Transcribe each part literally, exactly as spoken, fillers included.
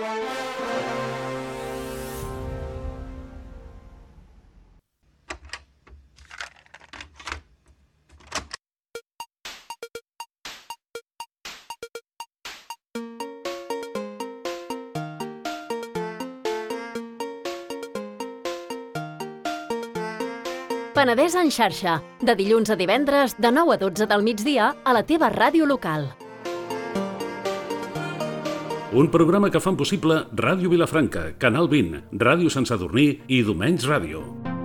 Penedès en xarxa, de dilluns a divendres, de nou a dotze del migdia, a la teva ràdio local. Un programa que fan possible Ràdio Vilafranca, Canal vint, Ràdio Sant Sadurní i Domenys Ràdio.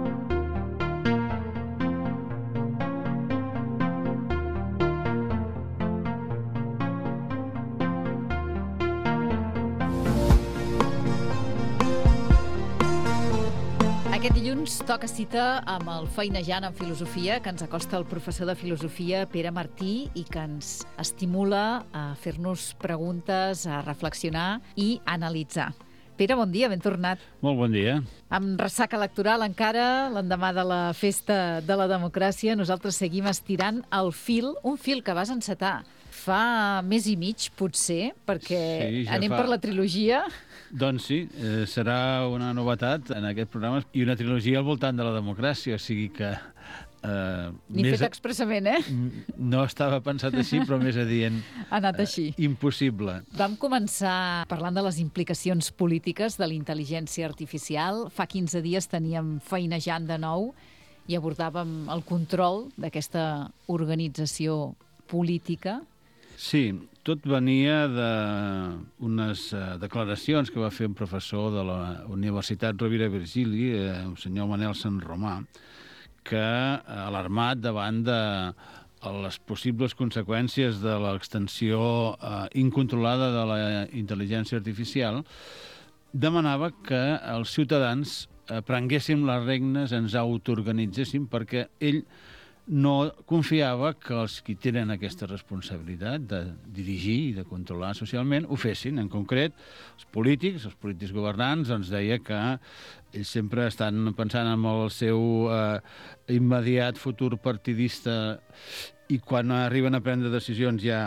Aquest dilluns toca cita amb el Feinejant en Filosofia, que ens acosta el professor de Filosofia Pere Martí i que ens estimula a fer-nos preguntes, a reflexionar i a analitzar. Pere, bon dia, ben tornat. Molt bon dia. Amb ressaca electoral encara, l'endemà de la festa de la democràcia, nosaltres seguim estirant el fil, un fil que vas encetar fa més i mig, potser, perquè sí, ja anem fa... per la trilogia. Doncs sí, eh, serà una novetat en aquest programa i una trilogia al voltant de la democràcia, o sigui que... Eh, Ni més... fet expressament, eh? No estava pensat així, però més adient. Ha anat així. Eh, impossible. Vam començar parlant de les implicacions polítiques de la intel·ligència artificial. Fa quinze dies teníem Feinejant de nou i abordàvem el control d'aquesta organització política. Sí, tot venia d'unes declaracions que va fer un professor de la Universitat Rovira i Virgili, el senyor Manel Sant Romà, que alarmat davant de les possibles conseqüències de l'extensió incontrolada de la intel·ligència artificial, demanava que els ciutadans prenguéssim les regnes, ens autoorganitzéssim, perquè ell no confiava que els que tenen aquesta responsabilitat de dirigir i de controlar socialment ho fessin. En concret, els polítics, els polítics governants, ens deia que ells sempre estan pensant en el seu eh, immediat futur partidista i quan arriben a prendre decisions ja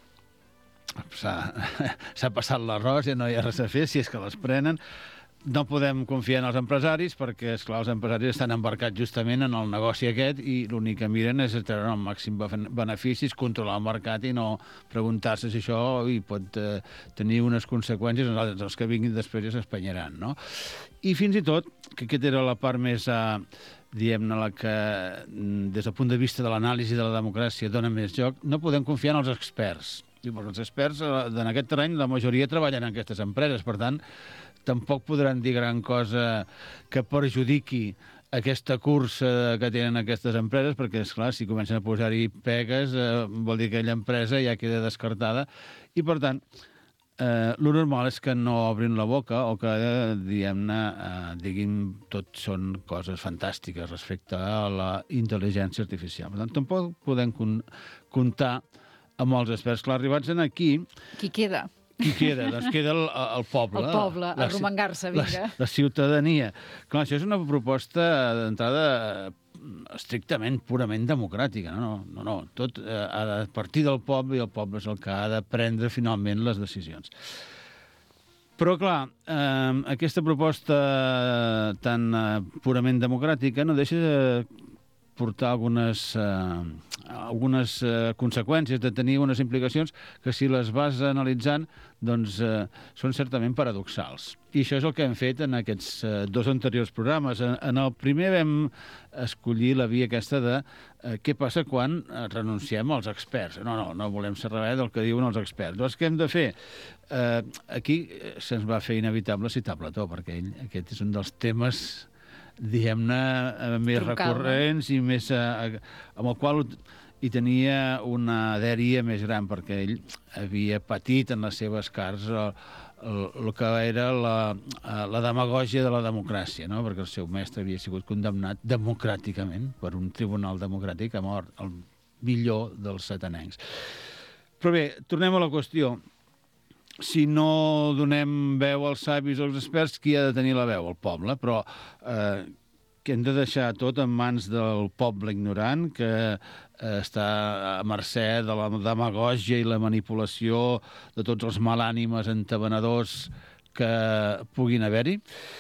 s'ha passat l'arròs, ja no hi ha res a fer, si és que les prenen. No podem confiar en els empresaris perquè, esclar, els empresaris estan embarcats justament en el negoci aquest i l'únic que miren és treure el màxim beneficis, controlar el mercat i no preguntar-se si això hi pot eh, tenir unes conseqüències, els que vinguin després ja s'espanyaran, no? I fins i tot, que aquesta era la part més, eh, diguem-ne, la que des del punt de vista de l'anàlisi de la democràcia dona més joc, no podem confiar en els experts. I els experts en aquest terreny, la majoria treballen en aquestes empreses, per tant, tampoc podran dir gran cosa que perjudiqui aquesta cursa que tenen aquestes empreses, perquè, esclar, si comencen a posar-hi pegues, eh, vol dir que aquella empresa ja queda descartada. I, per tant, eh, el normal és que no obrin la boca o que, eh, diguem-ne, eh, diguin tot són coses fantàstiques respecte a la intel·ligència artificial. Per tant, tampoc podem comptar amb els experts. Clar, arribats aquí... Qui queda? Qui queda? Doncs queda el, el poble. El poble, a romangar-se, vinga. La, la ciutadania. Clar, això és una proposta d'entrada estrictament, purament democràtica. No, no, no. Tot eh, ha de partir del poble i el poble és el que ha de prendre finalment les decisions. Però, clar, eh, aquesta proposta tan eh, purament democràtica no deixa de portar algunes, eh, algunes eh, conseqüències, de tenir unes implicacions que, si les vas analitzant, doncs eh, són certament paradoxals. I això és el que hem fet en aquests eh, dos anteriors programes. En, en el primer vam escollir la via aquesta de eh, què passa quan eh, renunciem als experts. No, no, no volem ser res del que diuen els experts. Doncs què hem de fer? Eh, aquí se'ns va fer inevitable citar Plató, perquè ell, aquest és un dels temes, diguem-ne, més recurrents i més, eh, amb el qual hi tenia una dèria més gran, perquè ell havia patit en les seves carns el, el, el que era la, la demagògia de la democràcia, no? Perquè el seu mestre havia sigut condemnat democràticament per un tribunal democràtic a mort, el millor dels satanencs. Però bé, tornem a la qüestió. Si no donem veu als savis o als experts, qui ha de tenir la veu? El poble, però eh, que hem de deixar tot en mans del poble ignorant, que eh, està a mercè de la demagògia i la manipulació de tots els malànimes entabanadors que puguin haver-hi.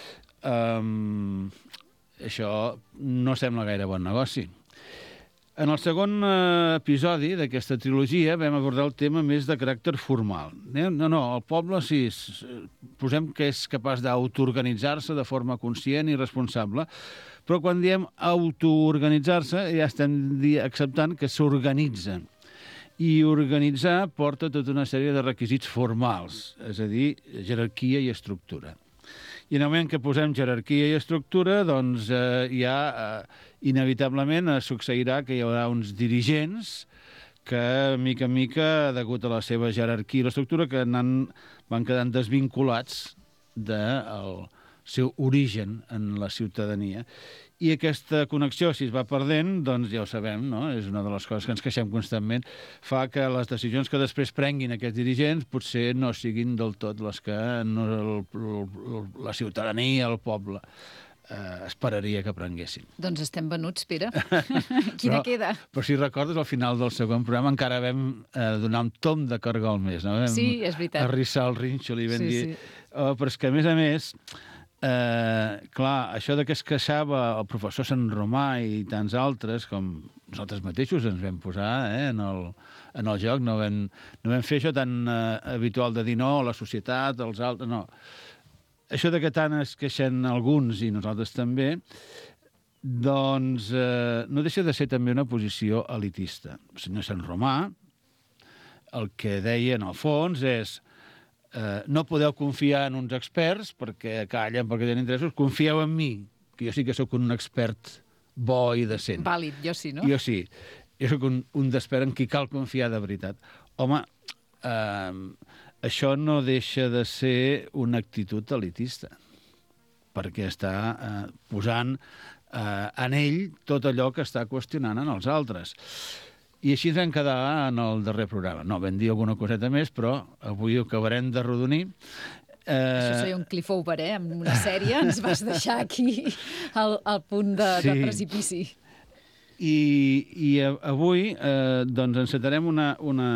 Um, això no sembla gaire bon negoci. En el segon episodi d'aquesta trilogia vam abordar el tema més de caràcter formal. No, no, el poble sí, posem que és capaç d'autoorganitzar-se de forma conscient i responsable, però quan diem autoorganitzar-se ja estem acceptant que s'organitza. I organitzar porta tota una sèrie de requisits formals, és a dir, jerarquia i estructura. I en el moment que posem jerarquia i estructura, doncs eh, ja eh, inevitablement eh, succeirà que hi haurà uns dirigents que, mica en mica, degut a la seva jerarquia i l'estructura, que nan, van quedant desvinculats del seu origen en la ciutadania. I aquesta connexió, si es va perdent, doncs ja ho sabem, no? És una de les coses que ens queixem constantment, fa que les decisions que després prenguin aquests dirigents potser no siguin del tot les que no, el, el, la ciutadania, el poble, eh, esperaria que prenguessin. Doncs estem venuts, Pere. Quina però, queda? Però si recordes, al final del segon programa encara vam eh, donar un tom de cargol més, no? Vam sí, és veritat. Arrissar el rínxol i vam sí, dir... Sí. Oh, però és que, a més a més... Eh, clar, això de que es queixava el professor Sant Romà i tants altres, com nosaltres mateixos ens vam posar eh, en, el, en el joc, no vam, no vam fer això tan eh, habitual de dir no, la societat, els altres, no. Això de que tant es queixen alguns i nosaltres també, doncs eh, no deixa de ser també una posició elitista. El senyor Sant Romà el que deia en el fons és Uh, no podeu confiar en uns experts perquè callen, perquè tenen interessos, confieu en mi, que jo sí que sóc un expert bo i decent. Vàlid, jo sí, no? Jo sí. Jo sóc un, un d'expert en qui cal confiar de veritat. Home, uh, això no deixa de ser una actitud elitista, perquè està uh, posant uh, en ell tot allò que està qüestionant en els altres. I així ens vam quedar en el darrer programa. No, vam dir alguna coseta més, però avui ho acabarem de rodonir. Eh... Això seria un cliffhanger, eh? Amb una sèrie ens vas deixar aquí al, al punt de, sí. de precipici. I, i avui eh, doncs encetarem una, una...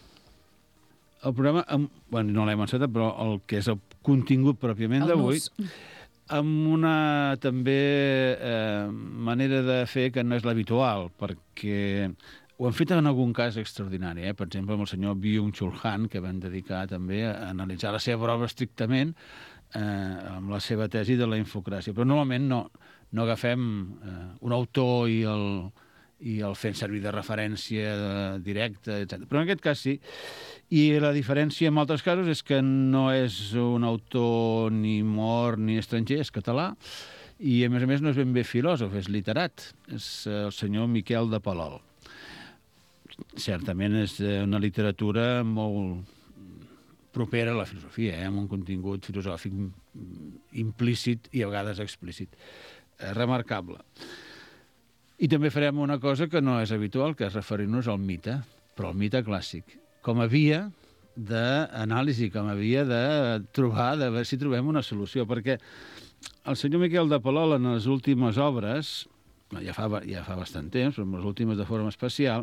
el programa, amb... bueno, no l'hem encetat, però el que és el contingut pròpiament d'avui, amb una també eh, manera de fer que no és l'habitual, perquè ho hem fet en algun cas extraordinari, eh? Per exemple, amb el senyor Byung-Chul Han, que vam dedicar també a analitzar la seva obra estrictament eh, amb la seva tesi de la infocràcia. Però normalment no, no agafem eh, un autor i el, i el fem servir de referència directa, etcètera. Però en aquest cas sí. I la diferència en altres casos és que no és un autor ni mort ni estranger, és català, i a més a més no és ben bé filòsof, és literat. És el senyor Miquel de Palol. Certament és una literatura molt propera a la filosofia, eh? Amb un contingut filosòfic implícit i a vegades explícit. Eh, remarcable. I també farem una cosa que no és habitual, que és referir-nos al mite, però al mite clàssic, com a via d'anàlisi, com a via de trobar, de veure si trobem una solució, perquè el senyor Miquel de Palol en les últimes obres, ja fa, ja fa bastant temps, però en les últimes de forma especial,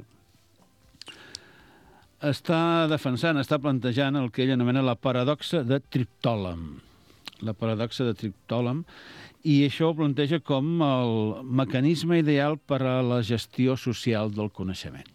està defensant, està plantejant el que ell anomena la paradoxa de Triptòlem. La paradoxa de Triptòlem, i això ho planteja com el mecanisme ideal per a la gestió social del coneixement.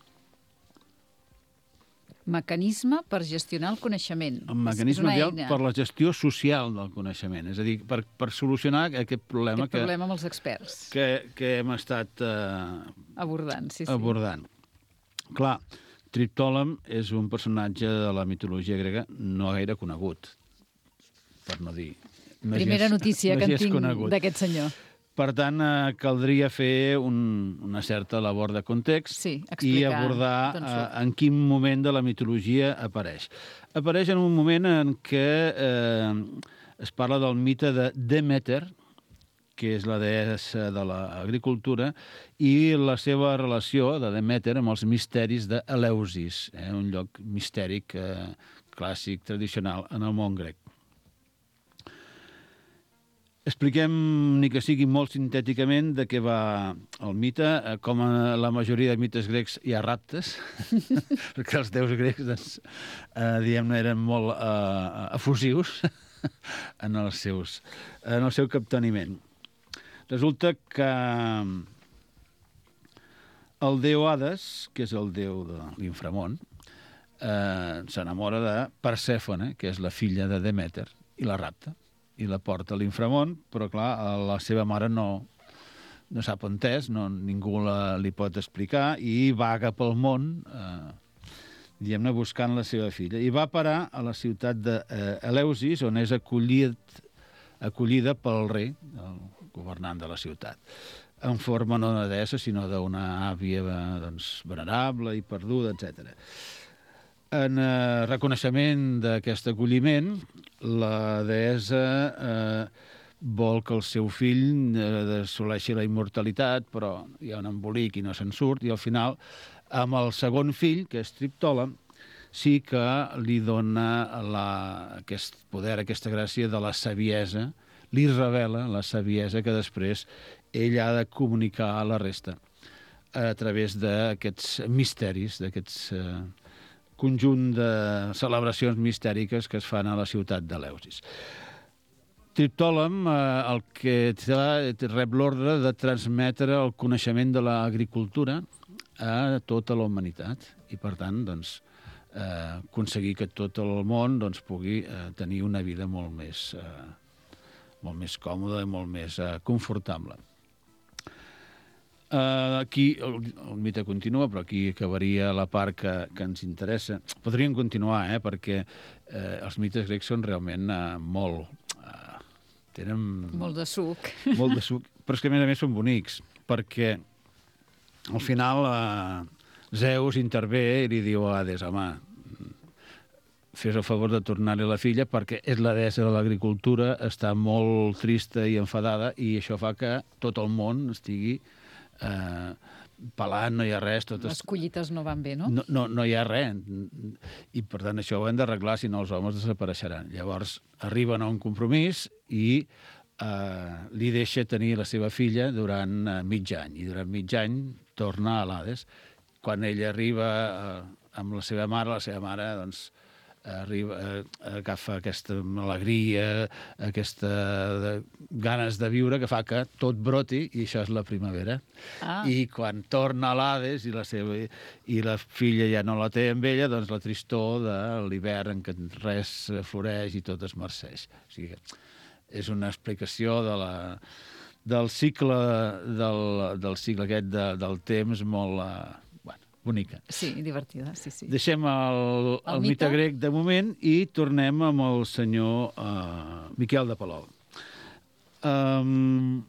Mecanisme per gestionar el coneixement. El mecanisme ideal eina. Per la gestió social del coneixement, és a dir, per, per solucionar aquest problema, aquest problema que, amb els experts. Que, que hem estat eh, abordant. Sí, sí. abordant. Clar, Triptòlem és un personatge de la mitologia grega no gaire conegut, per no dir... No Primera és, notícia no que en tinc d'aquest senyor. Per tant, eh, caldria fer un, una certa labor de context sí, explicar, i abordar eh, en quin moment de la mitologia apareix. Apareix en un moment en què eh, es parla del mite de Demeter, que és la deessa de l'agricultura, i la seva relació de Demeter amb els misteris d'Eleusis, eh, un lloc mistèric eh, clàssic, tradicional, en el món grec. Expliquem, ni que sigui molt sintèticament, de què va el mite. Com a la majoria de mites grecs hi ha raptes, perquè els déus grecs, doncs, eh, diguem-ne, eren molt eh, efusius. en, els seus, en el seu capteniment. Resulta que el déu Hades, que és el déu de l'inframón, eh, s'enamora de Persèfone, que és la filla de Demèter, i la rapta, i la porta a l'inframón, però clar, la seva mare no, no sap on és, no, ningú la, li pot explicar, i vaga pel món, eh, diguem-ne, buscant la seva filla. I va parar a la ciutat d'Eleusis, on és acollit, acollida pel rei, el governant de la ciutat, en forma no d'una deessa, sinó d'una àvia doncs, venerable i perduda, etcètera. En eh, reconeixement d'aquest acolliment, la deessa eh, vol que el seu fill eh, assoleixi la immortalitat, però hi ha un embolic i no se'n surt, i al final, amb el segon fill, que és Triptòlem, sí que li dona la, aquest poder, aquesta gràcia de la saviesa, li revela la saviesa que després ell ha de comunicar a la resta a través d'aquests misteris, d'aquests eh, conjunt de celebracions mistèriques que es fan a la ciutat d'Eleusis. Triptòlem, eh, el que té, rep l'ordre de transmetre el coneixement de l'agricultura a tota la humanitat i, per tant, doncs, eh, aconseguir que tot el món doncs, pugui eh, tenir una vida molt més, eh, molt més còmoda i molt més eh, confortable. Uh, aquí el, el mite continua, però aquí acabaria la part que, que ens interessa. Podríem continuar, eh, perquè eh, els mites grecs són realment uh, molt... Uh, tenen... Molt de suc. Molt de suc, però és que a més a més són bonics, perquè al final uh, Zeus intervé i li diu a Hades, home, fes el favor de tornar-li la filla perquè és la deessa de l'agricultura, està molt trista i enfadada i això fa que tot el món estigui eh, pelant, no hi ha res. Totes... Les collites no van bé, no? No, no, no hi ha res. I, per tant, això ho hem d'arreglar, si no els homes desapareixeran. Llavors, arriben a un compromís i eh, li deixa tenir la seva filla durant eh, mig any. I durant mig any torna a l'Hades. Quan ella arriba eh, amb la seva mare, la seva mare, doncs, arriba, eh, agafa aquesta alegria, aquesta de, ganes de viure que fa que tot broti i això és la primavera. Ah. I quan torna a l'Hades i la seva i la filla ja no la té amb ella, doncs la tristor de l'hivern en què res floreix i tot es marceix. O sigui, és una explicació de la, del cicle del, del cicle aquest de, del temps molt... Eh, bonica. Sí, divertida, sí, sí. Deixem el, el, el mite? mite grec de moment i tornem amb el senyor uh, Miquel de Palol. Um,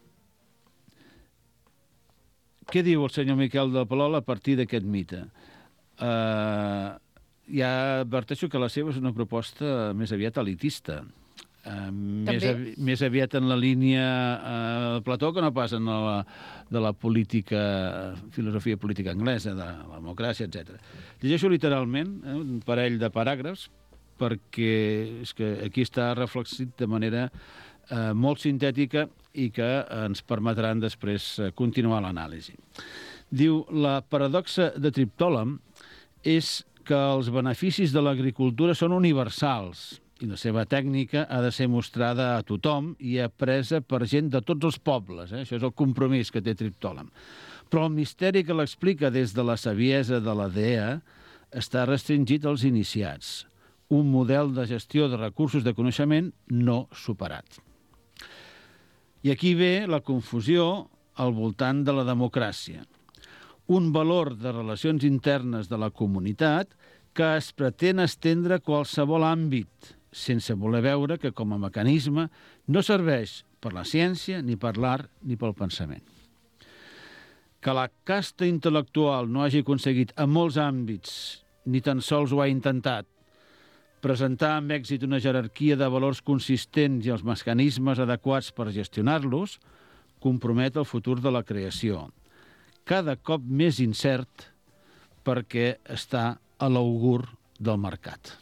què diu el senyor Miquel de Palol a partir d'aquest mite? Uh, ja adverteixo que la seva és una proposta més aviat elitista. Uh, més, avi, més aviat en la línia uh, Plató que no pas en la, de la política, filosofia política anglesa, de la democràcia, etcètera. Llegeixo literalment eh, un parell de paràgrafs perquè és que aquí està reflexit de manera eh, molt sintètica i que ens permetran després eh, continuar l'anàlisi. Diu, la paradoxa de Triptòlem és que els beneficis de l'agricultura són universals i la seva tècnica ha de ser mostrada a tothom i apresa per gent de tots els pobles. Eh? Això és el compromís que té Triptòlem. Però el misteri que l'explica des de la saviesa de la dea està restringit als iniciats. Un model de gestió de recursos de coneixement no superat. I aquí ve la confusió al voltant de la democràcia. Un valor de relacions internes de la comunitat que es pretén estendre a qualsevol àmbit, sense voler veure que com a mecanisme no serveix per la ciència, ni per l'art, ni pel pensament. Que la casta intel·lectual no hagi aconseguit en molts àmbits, ni tan sols ho ha intentat, presentar amb èxit una jerarquia de valors consistents i els mecanismes adequats per gestionar-los, compromet el futur de la creació, cada cop més incert perquè està a l'augur del mercat.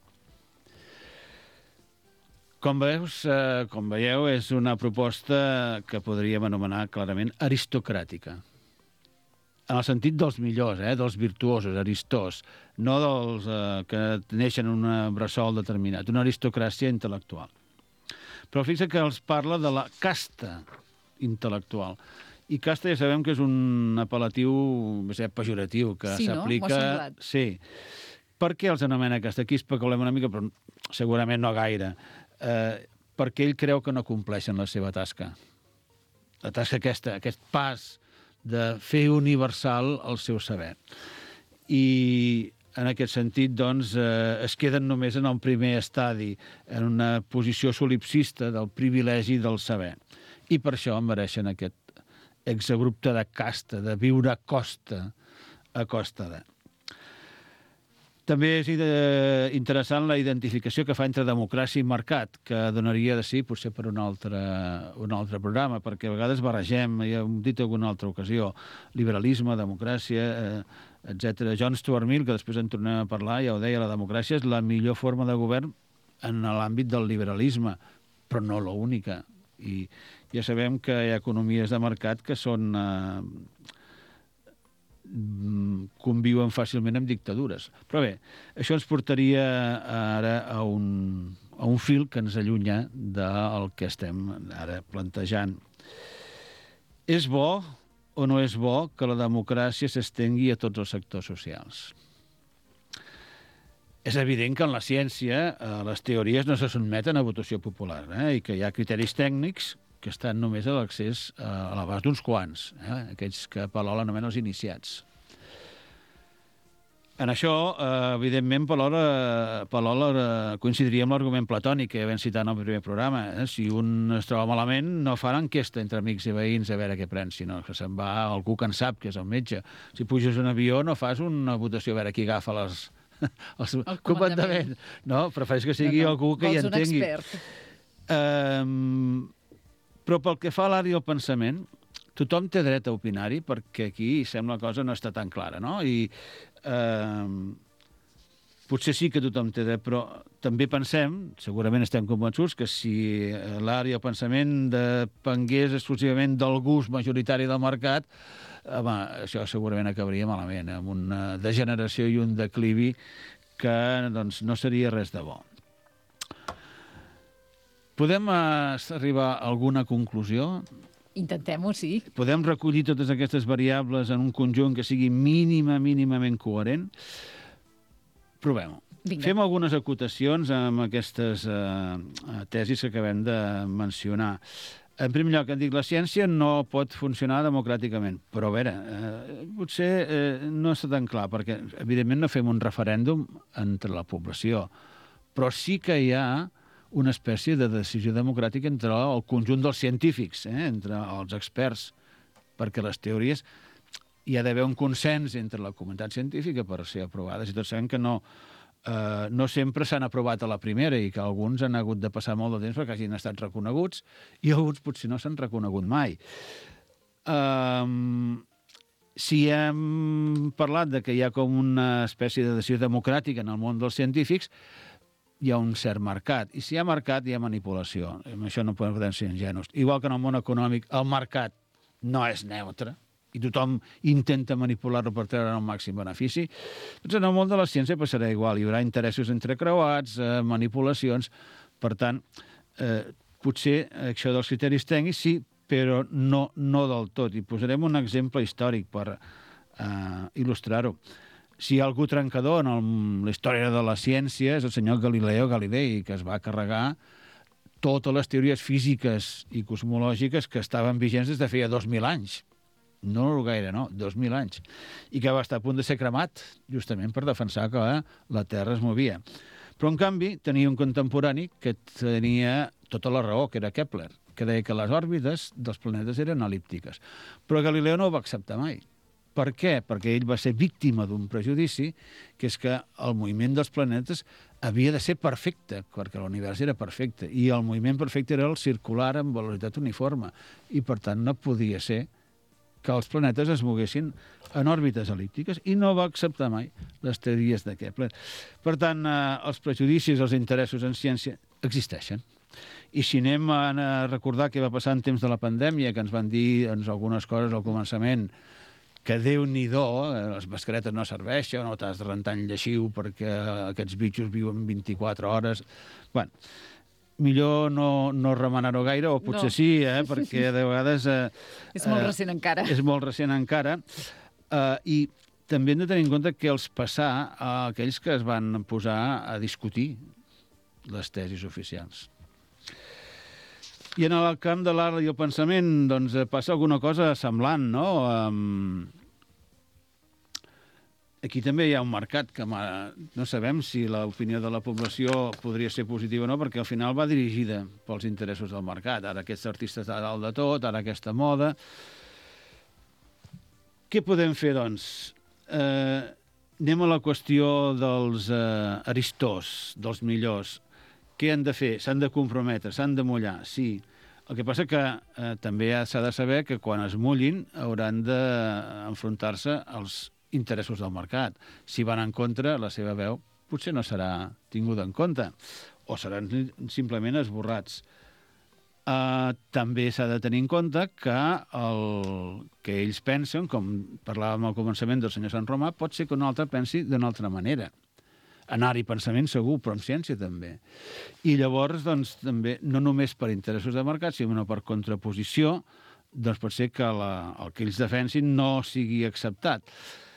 Com veus, eh, com veieu, és una proposta que podríem anomenar clarament aristocràtica. en el sentit dels millors, eh? dels virtuosos, aristós, no dels eh, que neixen en un bressol determinat, una aristocràcia intel·lectual. Però fixa que els parla de la casta intel·lectual. I casta ja sabem que és un apel·latiu més pejoratiu, que sí, s'aplica... No? M'ho ha semblat. Sí. Per què els anomena casta? Aquí especulem una mica, però segurament no gaire. Eh, perquè ell creu que no compleixen la seva tasca. La tasca aquesta, aquest pas de fer universal el seu saber. I en aquest sentit, doncs, eh, es queden només en el primer estadi, en una posició solipsista del privilegi del saber. I per això mereixen aquest exabrupte de casta, de viure a costa, a costa de... També és interessant la identificació que fa entre democràcia i mercat, que donaria de sí potser per un altre, un altre programa, perquè a vegades barregem, ja hem dit en alguna altra ocasió, liberalisme, democràcia, eh, etcètera. John Stuart Mill, que després en tornem a parlar, ja ho deia, la democràcia és la millor forma de govern en l'àmbit del liberalisme, però no l'única. I ja sabem que hi ha economies de mercat que són... Eh, conviuen fàcilment amb dictadures. Però bé, això ens portaria ara a un, a un fil que ens allunya del que estem ara plantejant. És bo o no és bo que la democràcia s'estengui a tots els sectors socials? És evident que en la ciència les teories no se sotmeten a votació popular, eh? I que hi ha criteris tècnics que estan només a l'accés a l'abast d'uns quants, eh? Aquells que Palol anomena els iniciats. En això, eh, evidentment, Palol, eh, Palol eh, coincidiria amb l'argument platònic que vam citar en el primer programa. Eh? Si un es troba malament, no fa l'enquesta entre amics i veïns a veure què pren, sinó que se'n va a algú que en sap, que és el metge. Si puges un avió, no fas una votació a veure qui agafa les... el, el comandament. No, prefereix que sigui no, no. algú que hi entengui. Vols un expert. Um, però pel que fa a l'art i el pensament, tothom té dret a opinar-hi, perquè aquí sembla la cosa no està tan clara, no? I eh, potser sí que tothom té dret, però també pensem, segurament estem convençuts, que si l'art i el pensament depengués exclusivament del gust majoritari del mercat, home, això segurament acabaria malament, amb una degeneració i un declivi que doncs, no seria res de bo. Podem arribar a alguna conclusió? Intentem-ho, sí. Podem recollir totes aquestes variables en un conjunt que sigui mínima, mínimament coherent? Provem-ho. Fem algunes acotacions amb aquestes eh, tesis que acabem de mencionar. En primer lloc, em dic, la ciència no pot funcionar democràticament, però a veure, eh, potser eh, no està tan clar, perquè evidentment no fem un referèndum entre la població, però sí que hi ha una espècie de decisió democràtica entre el conjunt dels científics, eh? entre els experts, perquè les teories hi ha d'haver un consens entre la comunitat científica per ser aprovades, i tots sabem que no, eh, no sempre s'han aprovat a la primera i que alguns han hagut de passar molt de temps perquè hagin estat reconeguts i alguns potser no s'han reconegut mai. Um, si hem parlat de que hi ha com una espècie de decisió democràtica en el món dels científics, hi ha un cert mercat. I si hi ha mercat, hi ha manipulació. Amb això no podem ser ingenus. Igual que en el món econòmic, el mercat no és neutre i tothom intenta manipular-lo per treure el màxim benefici. Doncs en el món de la ciència passarà igual. Hi haurà interessos entrecreuats, eh, manipulacions. Per tant, eh, potser això dels criteris tècnics sí, però no, no del tot. I posarem un exemple històric per eh, il·lustrar-ho. Si hi ha algú trencador en el, la història de la ciència és el senyor Galileo Galilei, que es va carregar totes les teories físiques i cosmològiques que estaven vigents des de feia dos mil anys. No gaire, no, dos mil anys. I que va estar a punt de ser cremat, justament per defensar que la Terra es movia. Però, en canvi, tenia un contemporani que tenia tota la raó, que era Kepler, que deia que les òrbites dels planetes eren el·líptiques. Però Galileo no ho va acceptar mai. Per què? Perquè ell va ser víctima d'un prejudici, que és que el moviment dels planetes havia de ser perfecte, perquè l'univers era perfecte, i el moviment perfecte era el circular amb velocitat uniforme, i per tant no podia ser que els planetes es moguessin en òrbites el·líptiques, i no va acceptar mai les teories de Kepler. Per tant, eh, els prejudicis, els interessos en ciència existeixen. I si anem a recordar què va passar en temps de la pandèmia, que ens van dir doncs, algunes coses al començament, que Déu-n'hi-do, les mascaretes no serveixen, no t'has de rentar en lleixiu perquè aquests bitxos viuen vint-i-quatre hores... Bueno, millor no, no remenar-ho gaire, o potser no. sí, eh, perquè de vegades... Eh, és molt eh, recent encara. És molt recent encara. Eh, I també hem de tenir en compte que els passar a aquells que es van posar a discutir les tesis oficials. I en el camp de l'art i el pensament doncs, passa alguna cosa semblant, no? Um, aquí també hi ha un mercat que no sabem si l'opinió de la població podria ser positiva o no, perquè al final va dirigida pels interessos del mercat. Ara aquests artistes a dalt de tot, ara aquesta moda... Què podem fer, doncs? Eh, anem a la qüestió dels eh, aristors, dels millors. Què han de fer? S'han de comprometre, s'han de mullar, sí. El que passa que eh, també s'ha de saber que quan es mullin hauran d'enfrontar-se als interessos del mercat. Si van en contra, la seva veu potser no serà tinguda en compte o seran simplement esborrats. Uh, també s'ha de tenir en compte que el que ells pensen, com parlàvem al començament del senyor Sant Romà, pot ser que un altre pensi d'una altra manera. En art i pensament segur, però en ciència també. I llavors, doncs, també, no només per interessos de mercat, sinó per contraposició, doncs pot ser que la, el que ells defensin no sigui acceptat.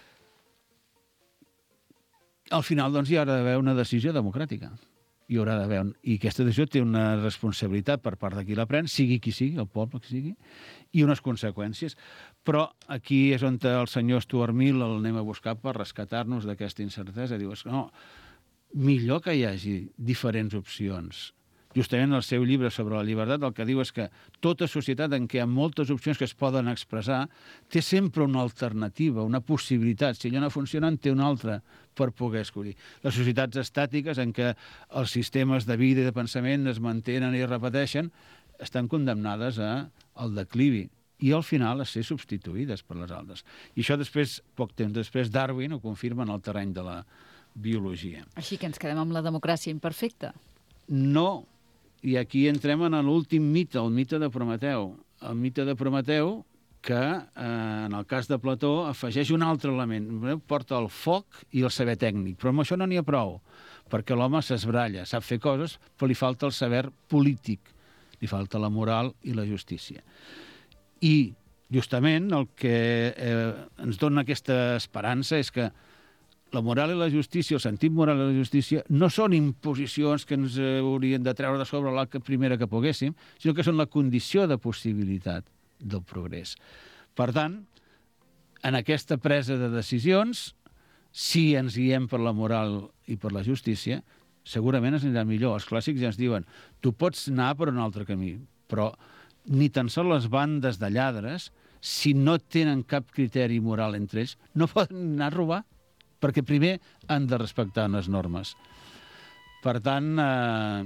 Al final, doncs, hi haurà d'haver una decisió democràtica. Hi haurà d'haver un... I aquesta decisió té una responsabilitat per part de qui la pren, sigui qui sigui, el poble que sigui, i unes conseqüències. Però aquí és on el senyor Stuart Mill el anem a buscar per rescatar-nos d'aquesta incertesa. Dius, no, millor que hi hagi diferents opcions. Justament el seu llibre sobre la llibertat el que diu és que tota societat en què hi ha moltes opcions que es poden expressar té sempre una alternativa, una possibilitat. Si allò no funciona, en té una altra per poder escollir. Les societats estàtiques en què els sistemes de vida i de pensament es mantenen i es repeteixen estan condemnades al declivi i al final a ser substituïdes per les altres. I això després, poc temps després, Darwin ho confirma en el terreny de la biologia. Així que ens quedem amb la democràcia imperfecta? No. I aquí entrem en l'últim mite, el mite de Prometeu. El mite de Prometeu que, eh, en el cas de Plató, afegeix un altre element. Porta el foc i el saber tècnic. Però amb això no n'hi ha prou, perquè l'home s'esbralla, sap fer coses, però li falta el saber polític, li falta la moral i la justícia. I, justament, el que eh, ens dona aquesta esperança és que la moral i la justícia, el sentit moral i la justícia, no són imposicions que ens haurien de treure de sobre la primera que poguéssim, sinó que són la condició de possibilitat del progrés. Per tant, en aquesta presa de decisions, si ens guiem per la moral i per la justícia, segurament ens anirà millor. Els clàssics ja ens diuen, tu pots anar per un altre camí, però ni tan sols les bandes de lladres, si no tenen cap criteri moral entre ells, no poden anar a robar, perquè primer han de respectar unes normes. Per tant, eh,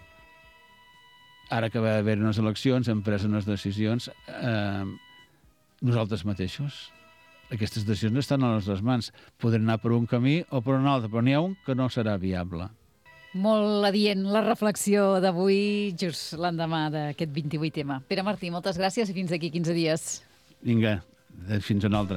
ara que va haver unes eleccions, hem pres unes decisions, eh, nosaltres mateixos. Aquestes decisions estan a les nostres mans. Podrem anar per un camí o per un altre, però n'hi ha un que no serà viable. Molt adient la reflexió d'avui, just l'endemà d'aquest vint-i-vuit ema. Pere Martí, moltes gràcies i fins d'aquí quinze dies. Vinga, fins una altra.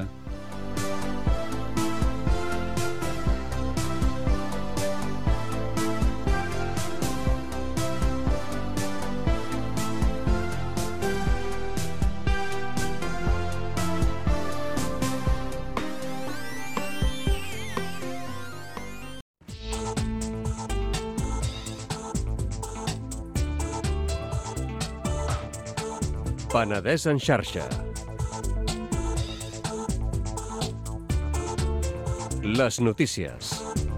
Penedès en xarxa. Les notícies.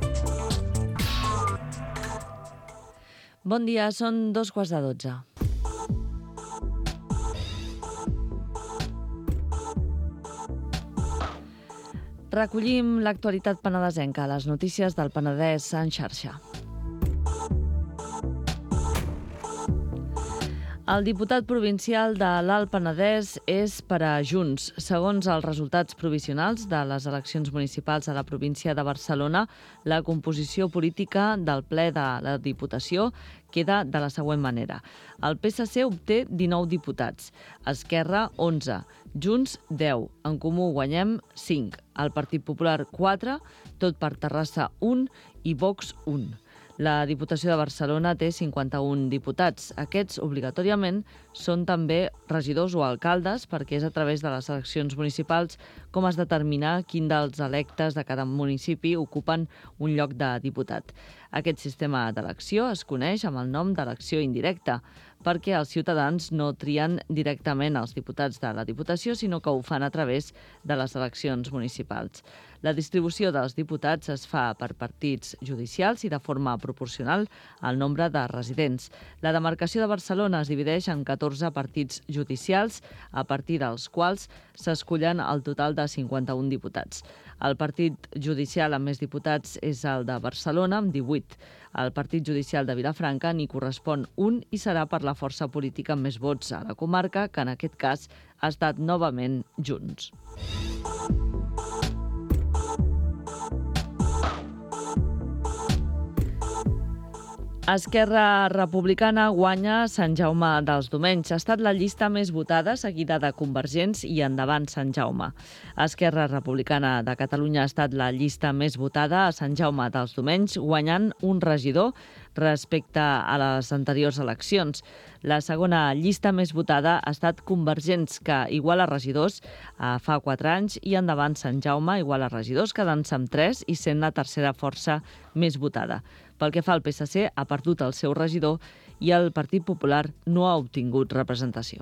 Bon dia, són dos quarts de dotze. Recollim l'actualitat penedesenca, les notícies del Penedès en xarxa. El diputat provincial de l'Alt Penedès és per a Junts. Segons els resultats provisionals de les eleccions municipals a la província de Barcelona, la composició política del ple de la Diputació queda de la següent manera. El P S C obté dinou diputats, Esquerra onze, Junts deu, En Comú Guanyem cinc, el Partit Popular quatre, Tot per Terrassa un i Vox un. La Diputació de Barcelona té cinquanta-un diputats. Aquests, obligatòriament, són també regidors o alcaldes perquè és a través de les eleccions municipals com es determina quin dels electes de cada municipi ocupen un lloc de diputat. Aquest sistema d'elecció es coneix amb el nom d'elecció indirecta, perquè els ciutadans no trien directament els diputats de la Diputació, sinó que ho fan a través de les eleccions municipals. La distribució dels diputats es fa per partits judicials i de forma proporcional al nombre de residents. La demarcació de Barcelona es divideix en catorze partits judicials, a partir dels quals s'escullen el total de cinquanta-un diputats. El partit judicial amb més diputats és el de Barcelona, amb divuit. Al Partit Judicial de Vilafranca n'hi correspon un i serà per la força política amb més vots a la comarca, que en aquest cas ha estat novament Junts. Esquerra Republicana guanya Sant Jaume dels Domenys. Ha estat la llista més votada, seguida de Convergents i Endavant Sant Jaume. Esquerra Republicana de Catalunya ha estat la llista més votada a Sant Jaume dels Domenys, guanyant un regidor respecte a les anteriors eleccions. La segona llista més votada ha estat Convergents, que iguala regidors eh, fa quatre anys, i Endavant Sant Jaume iguala regidors, quedant-se amb tres i sent la tercera força més votada. Pel que fa al P S C, ha perdut el seu regidor i el Partit Popular no ha obtingut representació.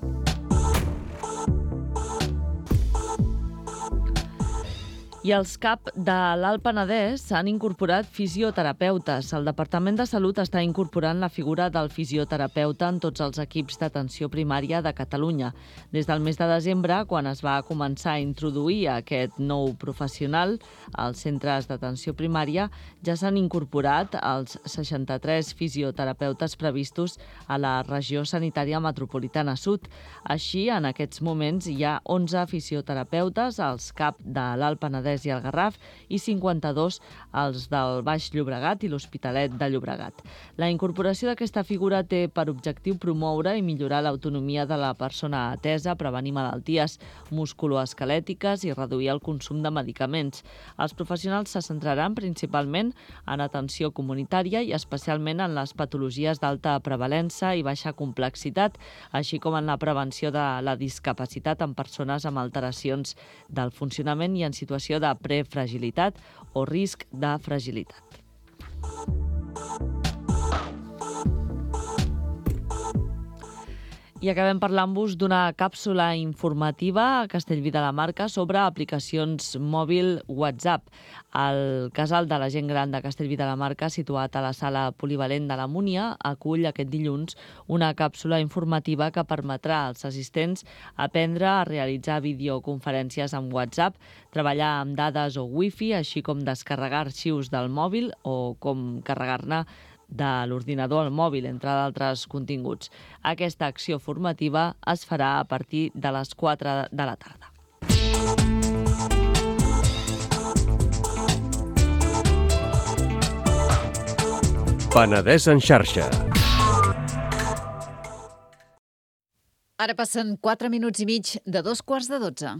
I els C A P de l'Alt Penedès s'han incorporat fisioterapeutes. El Departament de Salut està incorporant la figura del fisioterapeuta en tots els equips d'atenció primària de Catalunya. Des del mes de desembre, quan es va començar a introduir aquest nou professional als centres d'atenció primària, ja s'han incorporat els seixanta-tres fisioterapeutes previstos a la regió sanitària metropolitana sud. Així, en aquests moments hi ha onze fisioterapeutes als C A P de l'Alt Penedès i el Garraf i cinquanta-dos als del Baix Llobregat i l'Hospitalet de Llobregat. La incorporació d'aquesta figura té per objectiu promoure i millorar l'autonomia de la persona atesa, prevenir malalties musculoesquelètiques i reduir el consum de medicaments. Els professionals se centraran principalment en atenció comunitària i especialment en les patologies d'alta prevalença i baixa complexitat, així com en la prevenció de la discapacitat en persones amb alteracions del funcionament i en situació de prefragilitat o risc de fragilitat. I acabem parlant-vos d'una càpsula informativa a Castellví de la Marca sobre aplicacions mòbil WhatsApp. El casal de la gent gran de Castellví de la Marca, situat a la sala polivalent de la Múnia, acull aquest dilluns una càpsula informativa que permetrà als assistents aprendre a realitzar videoconferències amb WhatsApp, treballar amb dades o wifi, així com descarregar arxius del mòbil o com carregar-ne de l'ordinador al mòbil, entre d'altres continguts. Aquesta acció formativa es farà a partir de les quatre de la tarda. Penedès en xarxa. Ara passen quatre minuts i mig de dos quarts de dotze.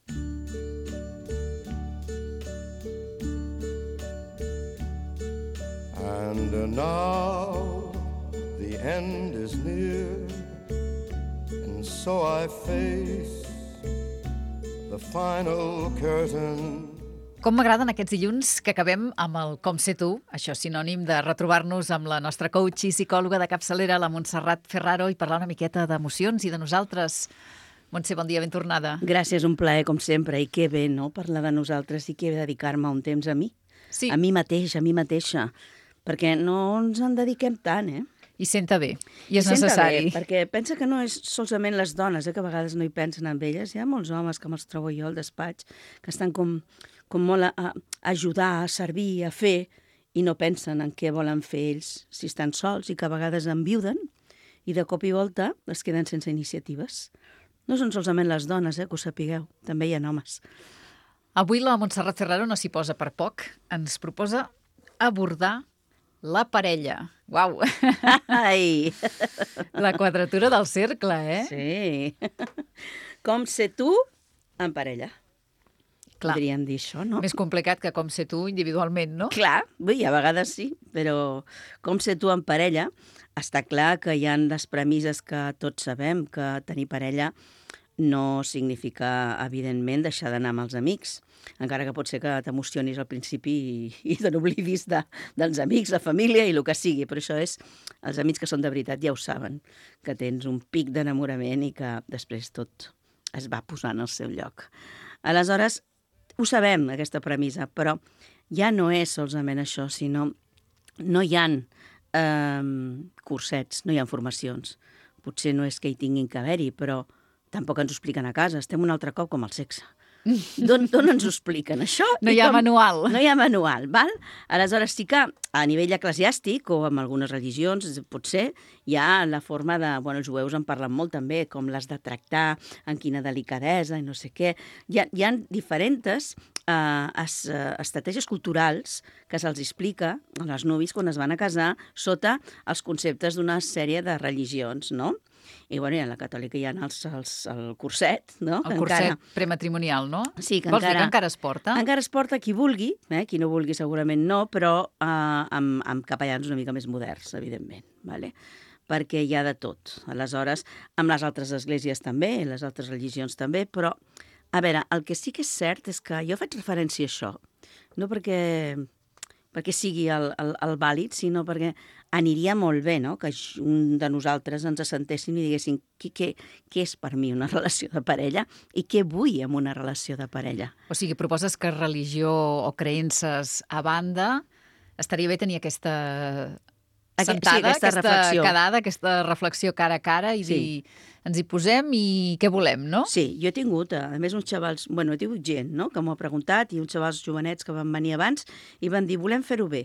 And now the end is near, and so I face the final curtain. Com m'agraden aquests dilluns que acabem amb el Com sé tu, això és sinònim de retrobar-nos amb la nostra coach i psicòloga de capçalera, la Montserrat Ferraro, i parlar una miqueta d'emocions i de nosaltres. Montse, bon dia, ben tornada. Gràcies, un plaer, com sempre, i que bé, no?, parlar de nosaltres i que bé dedicar-me un temps a mi. Sí. A mi mateix, a mi mateixa. Perquè no ens en dediquem tant, eh? I senta bé, i és I senta necessari. Bé, perquè pensa que no és solament les dones, eh, que a vegades no hi pensen en elles. Hi ha molts homes, que me'ls trobo jo al despatx, que estan com, com molt a, a ajudar, a servir, a fer, i no pensen en què volen fer ells si estan sols, i que a vegades enviuden i de cop i volta es queden sense iniciatives. No són solament les dones, eh, que ho sapigueu, també hi ha homes. Avui la Montserrat Ferraro no s'hi posa per poc. Ens proposa abordar la parella. Uau! Ai! La quadratura del cercle, eh? Sí. Com ser tu en parella. Clar. Podríem dir això, no? Més complicat que com ser tu individualment, no? Clar, bé, a vegades sí, però com ser tu en parella, està clar que hi ha les premisses que tots sabem, que tenir parella no significa, evidentment, deixar d'anar amb els amics, encara que pot ser que t'emocionis al principi i, i te n'oblidis de, dels amics, la família i el que sigui, però això és, els amics que són de veritat ja ho saben, que tens un pic d'enamorament i que després tot es va posar en el seu lloc. Aleshores, ho sabem, aquesta premissa, però ja no és solament això, sinó no hi ha eh, cursets, no hi ha formacions. Potser no és que hi tinguin que haver-hi, però tampoc ens ho expliquen a casa. Estem un altre cop com el sexe. D'on ens ho expliquen, això? No hi ha com... manual. No hi ha manual, val? Aleshores sí que a nivell eclesiàstic o en algunes religions, potser, hi ha la forma de... Bueno, els jueus en parlen molt també, com les de tractar, en quina delicadesa i no sé què. Hi ha, hi ha diferents eh, es, eh, estratègies culturals que se'ls explica a les nuvis quan es van a casar sota els conceptes d'una sèrie de religions, no? I, bueno, i en la catòlica hi ha els, els, el curset, no? El que curset encara... prematrimonial, no? Sí, que Vols encara... dir que encara es porta? Encara es porta qui vulgui, eh? Qui no vulgui segurament no, però eh, amb, amb capellans una mica més moderns, evidentment, vale? Perquè hi ha de tot. Aleshores, amb les altres esglésies també, les altres religions també, però, a veure, el que sí que és cert és que jo faig referència a això, no perquè, perquè sigui el, el, el vàlid, sinó perquè aniria molt bé, no?, que un de nosaltres ens assentéssim i diguéssim què, què, què és per mi una relació de parella i què vull en una relació de parella. O sigui, proposes que religió o creences a banda estaria bé tenir aquesta sentada, sí, aquesta, aquesta reflexió. quedada, aquesta reflexió cara a cara i Sí. dir, ens hi posem i què volem, no? Sí, jo he tingut, a més, uns xavals, bueno, he tingut gent, no?, que m'ho ha preguntat, i uns xavals jovenets que van venir abans i van dir, volem fer-ho bé,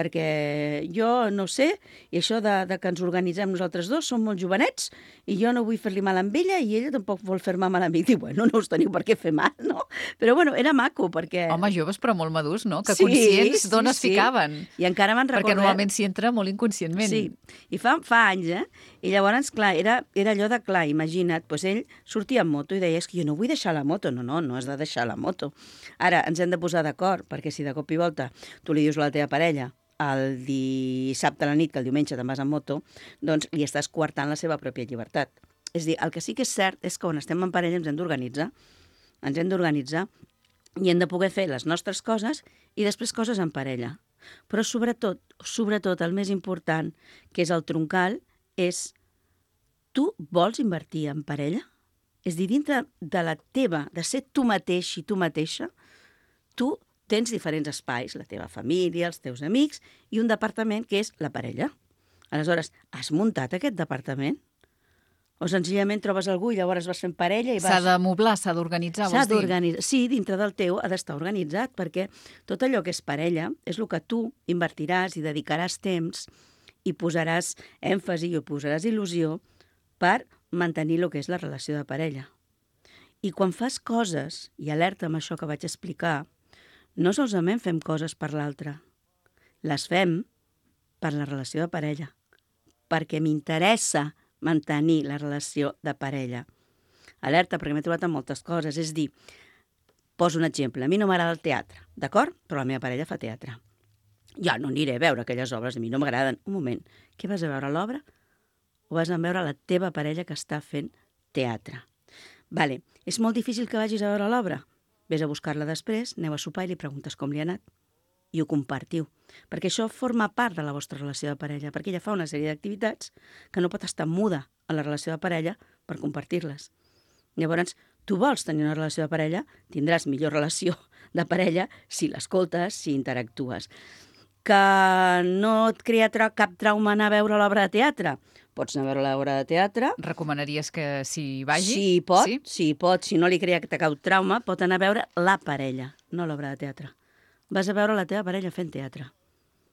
perquè jo no sé, i això de, de que ens organitzem nosaltres dos, som molt jovenets, i jo no vull fer-li mal amb ella, i ella tampoc vol fer-me mal a mi. Diu, bueno, no us teniu per què fer mal, no? Però, bueno, era maco, perquè... Home, joves però molt madurs, no? Que Sí, conscients sí, d'on es sí. ficaven. I encara me'n recordo... Perquè normalment s'hi entra molt inconscientment. Sí, i fa, fa anys, eh? I llavors, clar, era, era allò de, clar, imagina't, doncs ell sortia amb moto i deia, és que jo no vull deixar la moto. No, no, no has de deixar la moto. Ara, ens hem de posar d'acord, perquè si de cop i volta tu li dius a la teva parella el dissabte a la nit, que el diumenge te'n vas amb moto, doncs li estàs coartant la seva pròpia llibertat. És a dir, el que sí que és cert és que quan estem en parella ens hem d'organitzar, ens hem d'organitzar i hem de poder fer les nostres coses i després coses en parella. Però sobretot, sobretot el més important, que és el troncal, és tu vols invertir en parella? És a dir, dintre de la teva, de ser tu mateix i tu mateixa, tu tens diferents espais, la teva família, els teus amics, i un departament que és la parella. Aleshores, has muntat aquest departament? O senzillament trobes algú i llavors vas fent parella i vas... S'ha de moblar, s'ha d'organitzar, S'ha vols dir? d'organitzar. Sí, dintre del teu ha d'estar organitzat, perquè tot allò que és parella és el que tu invertiràs i dedicaràs temps i posaràs èmfasi i posaràs il·lusió per mantenir el que és la relació de parella. I quan fas coses, i alerta amb això que vaig explicar, no solament fem coses per l'altre, les fem per la relació de parella, perquè m'interessa mantenir la relació de parella. Alerta, perquè m'he trobat amb moltes coses, és dir, poso un exemple, a mi no m'agrada el teatre, d'acord? Però la meva parella fa teatre. Ja no aniré a veure aquelles obres, a mi no m'agraden. Un moment, què vas a veure, l'obra? O vas a veure la teva parella que està fent teatre? Vale, és molt difícil que vagis a veure l'obra? Ves a buscar-la després, aneu a sopar i li preguntes com li ha anat. I ho compartiu. Perquè això forma part de la vostra relació de parella, perquè ella fa una sèrie d'activitats que no pot estar muda a la relació de parella per compartir-les. Llavors, tu vols tenir una relació de parella, tindràs millor relació de parella si l'escoltes, si interactues. Que no et crea tra- cap trauma anar a veure l'obra de teatre? Pots anar a veure l'obra de teatre. Recomanaries que s'hi vagi? Si pot, Sí? sí, pot. Si no li crea cap trauma, pot anar a veure la parella, no l'obra de teatre. Vas a veure la teva parella fent teatre.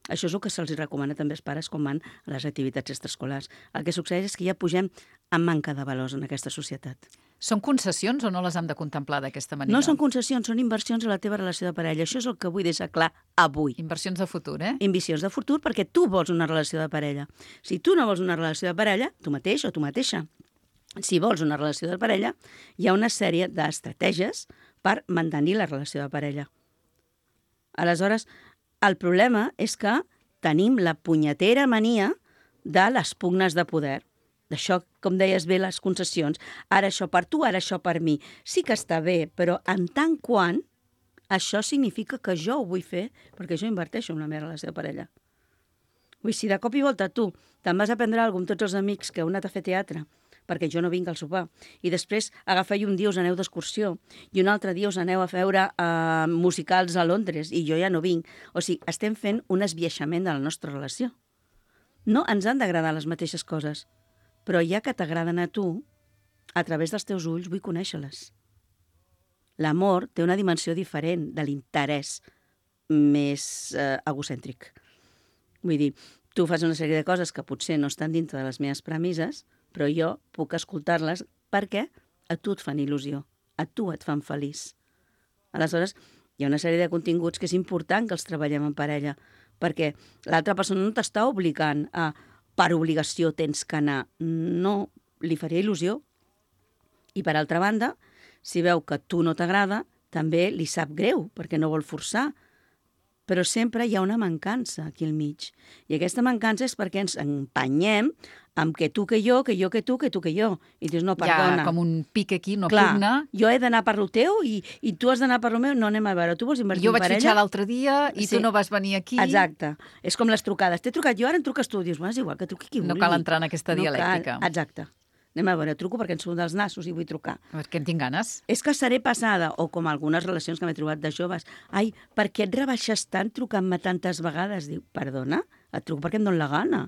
Això és el que se'ls recomana també als pares quan van a les activitats extraescolars. El que succeeix és que ja pugem amb manca de valors en aquesta societat. Són concessions o no les hem de contemplar d'aquesta manera? No són concessions, són inversions a la teva relació de parella. Això és el que vull deixar clar avui. Inversions de futur, eh? Inversions de futur perquè tu vols una relació de parella. Si tu no vols una relació de parella, tu mateix o tu mateixa, si vols una relació de parella, hi ha una sèrie d'estratègies per mantenir la relació de parella. Aleshores, el problema és que tenim la punyetera mania de les pugnes de poder. D'això, com deies bé, les concessions. Ara això per tu, ara això per mi. Sí que està bé, però en tant quant això significa que jo ho vull fer perquè jo inverteixo en la meva relació de parella. Vull dir, si de cop i volta tu te'n vas a prendre alguna cosa amb tots els amics que heu anat a fer teatre, perquè jo no vinc al sopar, i després agafeu un dia us aneu d'excursió, i un altre dia us aneu a veure uh, musicals a Londres, i jo ja no vinc. O sigui, estem fent un esbiaixament de la nostra relació. No ens han d'agradar les mateixes coses, però ja que t'agraden a tu, a través dels teus ulls vull conèixer-les. L'amor té una dimensió diferent de l'interès més uh, egocèntric. Vull dir, tu fas una sèrie de coses que potser no estan dintre de les meves premisses, però jo puc escoltar-les perquè a tu et fan il·lusió, a tu et fan feliç. Aleshores, hi ha una sèrie de continguts que és important que els treballem en parella, perquè l'altra persona no t'està obligant a per obligació tens que anar. No, li faria il·lusió. I per altra banda, si veu que tu no t'agrada, també li sap greu, perquè no vol forçar. Però sempre hi ha una mancança aquí al mig. I aquesta mancança és perquè ens empenyem amb que tu que jo, que jo que tu, que tu que jo. I dius, no, perdona. Hi ha com un pic aquí, una Clar, pugna. Jo he d'anar per lo teu i, i tu has d'anar per lo meu. No, anem a veure. Tu vols invertir Jo en vaig parella? fitxar l'altre dia i Sí. tu no vas venir aquí. Exacte. És com les trucades. T'he trucat jo, ara em truques tu. Dius, bueno, és igual, que truqui qui No vulgui. cal entrar en aquesta No dialèctica. Cal. Exacte. Anem a veure, truco perquè em surt dels nassos i vull trucar. Perquè en tinc ganes. És que seré passada, o com algunes relacions que m'he trobat de joves. Ai, per què et rebaixes tant trucant-me tantes vegades? Diu, perdona, et truco perquè em dóna la gana.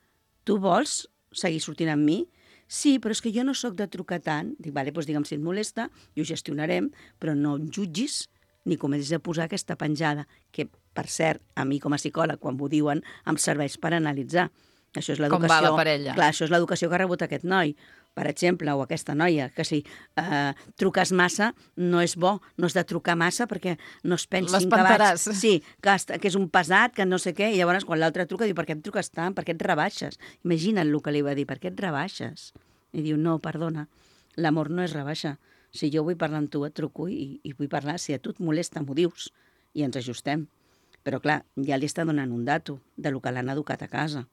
Tu vols seguir sortint amb mi? Sí, però és que jo no sóc de trucar tant. Dic, vale, doncs digue'm si et molesta, i ho gestionarem, però no em jutgis ni comencis a posar aquesta penjada, que, per cert, a mi com a psicòleg, quan m'ho diuen, em serveix per analitzar. Això és l'educació. Com va la parella. Clar, això és l'educació que ha rebut aquest noi, per exemple, o aquesta noia, que si eh, truques massa no és bo, no has de trucar massa perquè no es pensin que vaig... L'espantaràs. Sí, que, que és un pesat, que no sé què, i llavors quan l'altre truca diu, per què em truques tant, per què et rebaixes? Imagina't el que li va dir, per què et rebaixes? I diu, no, perdona, l'amor no és rebaixa. Si jo vull parlar amb tu, et truco i, i vull parlar, si a tu et molesta, m'ho dius, i ens ajustem. Però clar, ja li està donant un dato de lo que l'han educat a casa.